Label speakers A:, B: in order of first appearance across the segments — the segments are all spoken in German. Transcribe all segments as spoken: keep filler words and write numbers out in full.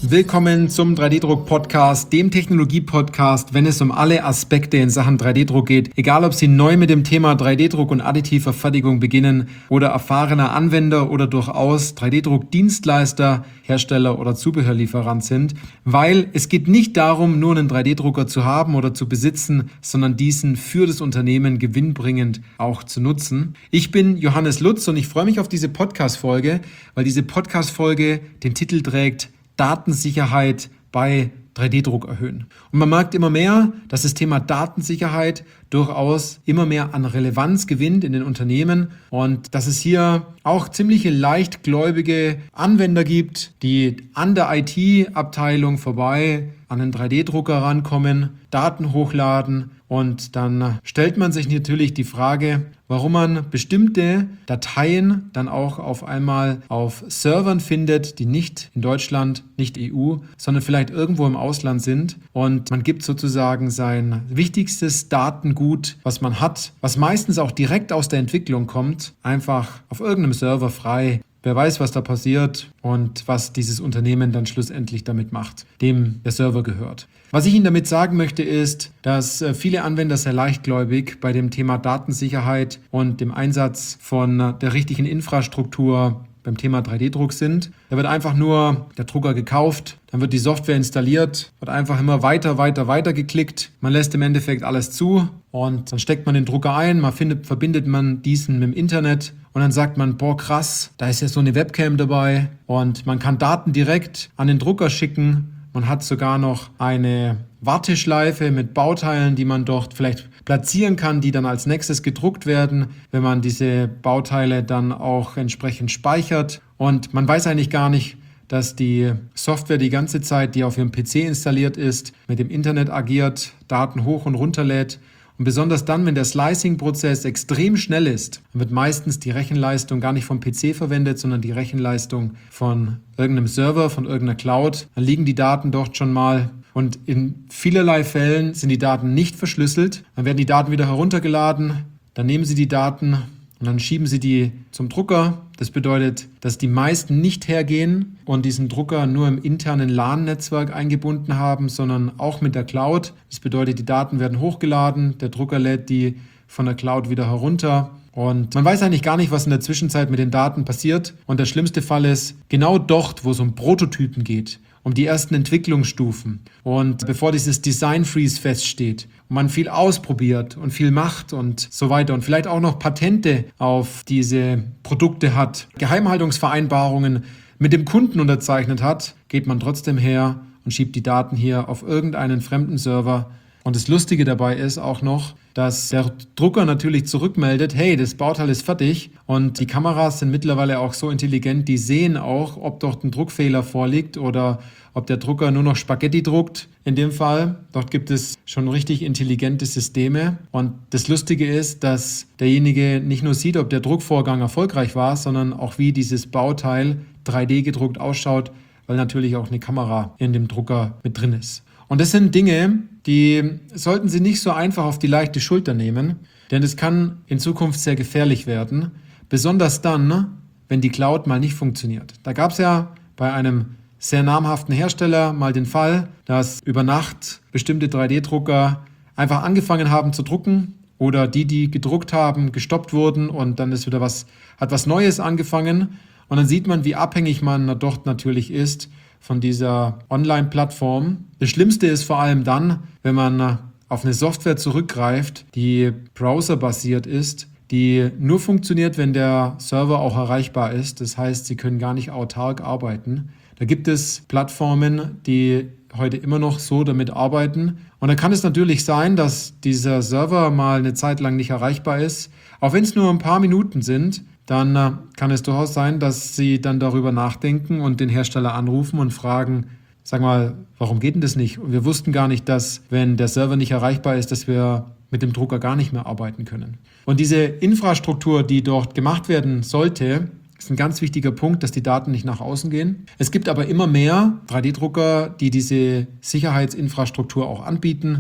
A: Willkommen zum drei D-Druck-Podcast, dem Technologie-Podcast, wenn es um alle Aspekte in Sachen drei D-Druck geht. Egal, ob Sie neu mit dem Thema drei D-Druck und additiver Fertigung beginnen oder erfahrener Anwender oder durchaus drei D-Druck-Dienstleister, Hersteller oder Zubehörlieferant sind. Weil es geht nicht darum, nur einen drei D-Drucker zu haben oder zu besitzen, sondern diesen für das Unternehmen gewinnbringend auch zu nutzen. Ich bin Johannes Lutz und ich freue mich auf diese Podcast-Folge, weil diese Podcast-Folge den Titel trägt Datensicherheit bei drei D-Druck erhöhen. Und man merkt immer mehr, dass das Thema Datensicherheit durchaus immer mehr an Relevanz gewinnt in den Unternehmen und dass es hier auch ziemliche leichtgläubige Anwender gibt, die an der I T-Abteilung vorbei an einen drei D-Drucker rankommen, Daten hochladen und dann stellt man sich natürlich die Frage, warum man bestimmte Dateien dann auch auf einmal auf Servern findet, die nicht in Deutschland, nicht E U, sondern vielleicht irgendwo im Ausland sind. Und man gibt sozusagen sein wichtigstes Datengut, was man hat, was meistens auch direkt aus der Entwicklung kommt, einfach auf irgendeinem Server frei. Wer weiß, was da passiert und was dieses Unternehmen dann schlussendlich damit macht, dem der Server gehört. Was ich Ihnen damit sagen möchte, ist, dass viele Anwender sehr leichtgläubig bei dem Thema Datensicherheit und dem Einsatz von der richtigen Infrastruktur beim Thema drei D-Druck sind. Da wird einfach nur der Drucker gekauft, dann wird die Software installiert, wird einfach immer weiter, weiter, weiter geklickt. Man lässt im Endeffekt alles zu und dann steckt man den Drucker ein, man findet, verbindet man diesen mit dem Internet und dann sagt man, boah krass, da ist ja so eine Webcam dabei und man kann Daten direkt an den Drucker schicken. Man hat sogar noch eine Warteschleife mit Bauteilen, die man dort vielleicht platzieren kann, die dann als nächstes gedruckt werden, wenn man diese Bauteile dann auch entsprechend speichert. Und man weiß eigentlich gar nicht, dass die Software die ganze Zeit, die auf Ihrem P C installiert ist, mit dem Internet agiert, Daten hoch und runter lädt. Und besonders dann, wenn der Slicing-Prozess extrem schnell ist, wird meistens die Rechenleistung gar nicht vom P C verwendet, sondern die Rechenleistung von irgendeinem Server, von irgendeiner Cloud. Dann liegen die Daten dort schon mal. Und in vielerlei Fällen sind die Daten nicht verschlüsselt. Dann werden die Daten wieder heruntergeladen. Dann nehmen Sie die Daten und dann schieben Sie die zum Drucker. Das bedeutet, dass die meisten nicht hergehen und diesen Drucker nur im internen LAN-Netzwerk eingebunden haben, sondern auch mit der Cloud. Das bedeutet, die Daten werden hochgeladen, der Drucker lädt die von der Cloud wieder herunter. Und man weiß eigentlich gar nicht, was in der Zwischenzeit mit den Daten passiert. Und der schlimmste Fall ist, genau dort, wo es um Prototypen geht, um die ersten Entwicklungsstufen und bevor dieses Design Freeze feststeht und man viel ausprobiert und viel macht und so weiter und vielleicht auch noch Patente auf diese Produkte hat, Geheimhaltungsvereinbarungen mit dem Kunden unterzeichnet hat, geht man trotzdem her und schiebt die Daten hier auf irgendeinen fremden Server. Und das Lustige dabei ist auch noch, dass der Drucker natürlich zurückmeldet, hey, das Bauteil ist fertig und die Kameras sind mittlerweile auch so intelligent, die sehen auch, ob dort ein Druckfehler vorliegt oder ob der Drucker nur noch Spaghetti druckt. In dem Fall, dort gibt es schon richtig intelligente Systeme und das Lustige ist, dass derjenige nicht nur sieht, ob der Druckvorgang erfolgreich war, sondern auch wie dieses Bauteil drei D gedruckt ausschaut, weil natürlich auch eine Kamera in dem Drucker mit drin ist. Und das sind Dinge, die sollten Sie nicht so einfach auf die leichte Schulter nehmen, denn es kann in Zukunft sehr gefährlich werden, besonders dann, wenn die Cloud mal nicht funktioniert. Da gab es ja bei einem sehr namhaften Hersteller mal den Fall, dass über Nacht bestimmte drei D-Drucker einfach angefangen haben zu drucken oder die, die gedruckt haben, gestoppt wurden und dann ist wieder was, hat was Neues angefangen und dann sieht man, wie abhängig man dort natürlich ist von dieser Online-Plattform. Das Schlimmste ist vor allem dann, wenn man auf eine Software zurückgreift, die browserbasiert ist, die nur funktioniert, wenn der Server auch erreichbar ist. Das heißt, Sie können gar nicht autark arbeiten. Da gibt es Plattformen, die heute immer noch so damit arbeiten. Und da kann es natürlich sein, dass dieser Server mal eine Zeit lang nicht erreichbar ist. Auch wenn es nur ein paar Minuten sind, dann äh, kann es durchaus sein, dass Sie dann darüber nachdenken und den Hersteller anrufen und fragen, sag mal, warum geht denn das nicht? Und wir wussten gar nicht, dass, wenn der Server nicht erreichbar ist, dass wir mit dem Drucker gar nicht mehr arbeiten können. Und diese Infrastruktur, die dort gemacht werden sollte, ist ein ganz wichtiger Punkt, dass die Daten nicht nach außen gehen. Es gibt aber immer mehr drei D-Drucker, die diese Sicherheitsinfrastruktur auch anbieten.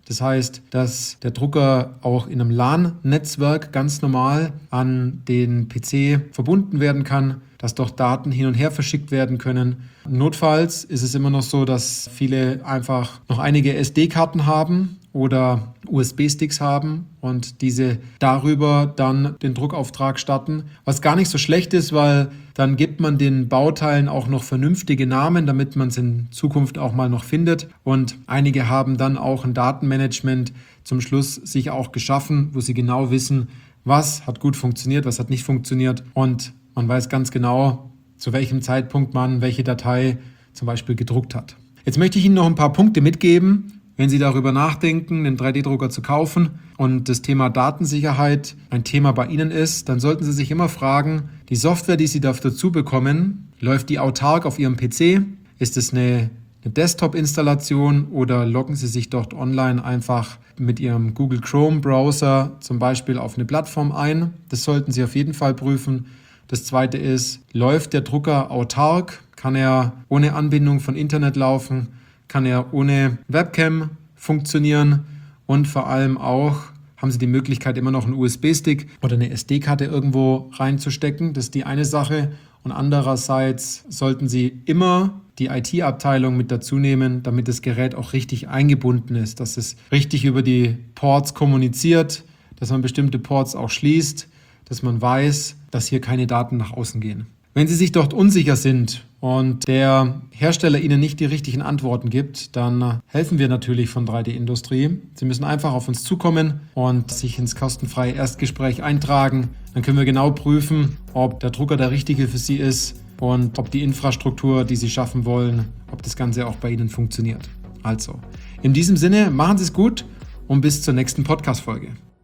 A: Das heißt, dass der Drucker auch in einem LAN-Netzwerk ganz normal an den P C verbunden werden kann, dass doch Daten hin und her verschickt werden können. Notfalls ist es immer noch so, dass viele einfach noch einige S D-Karten haben oder U S B-Sticks haben und diese darüber dann den Druckauftrag starten. Was gar nicht so schlecht ist, weil dann gibt man den Bauteilen auch noch vernünftige Namen, damit man es in Zukunft auch mal noch findet. Und einige haben dann auch ein Datenmanagement zum Schluss sich auch geschaffen, wo sie genau wissen, was hat gut funktioniert, was hat nicht funktioniert. Und man weiß ganz genau, zu welchem Zeitpunkt man welche Datei zum Beispiel gedruckt hat. Jetzt möchte ich Ihnen noch ein paar Punkte mitgeben, wenn Sie darüber nachdenken, einen drei D Drucker zu kaufen und das Thema Datensicherheit ein Thema bei Ihnen ist, dann sollten Sie sich immer fragen, die Software, die Sie dazu bekommen, läuft die autark auf Ihrem P C? Ist es eine, eine Desktop-Installation oder loggen Sie sich dort online einfach mit Ihrem Google Chrome Browser zum Beispiel auf eine Plattform ein? Das sollten Sie auf jeden Fall prüfen. Das zweite ist, läuft der Drucker autark? Kann er ohne Anbindung von Internet laufen? Kann er ohne Webcam funktionieren? Und vor allem auch, haben Sie die Möglichkeit, immer noch einen U S B-Stick oder eine S D-Karte irgendwo reinzustecken? Das ist die eine Sache. Und andererseits sollten Sie immer die I T-Abteilung mit dazu nehmen, damit das Gerät auch richtig eingebunden ist, dass es richtig über die Ports kommuniziert, dass man bestimmte Ports auch schließt, dass man weiß, dass hier keine Daten nach außen gehen. Wenn Sie sich dort unsicher sind und der Hersteller Ihnen nicht die richtigen Antworten gibt, dann helfen wir natürlich von drei D Industrie. Sie müssen einfach auf uns zukommen und sich ins kostenfreie Erstgespräch eintragen. Dann können wir genau prüfen, ob der Drucker der richtige für Sie ist und ob die Infrastruktur, die Sie schaffen wollen, ob das Ganze auch bei Ihnen funktioniert. Also, in diesem Sinne, machen Sie es gut und bis zur nächsten Podcast-Folge.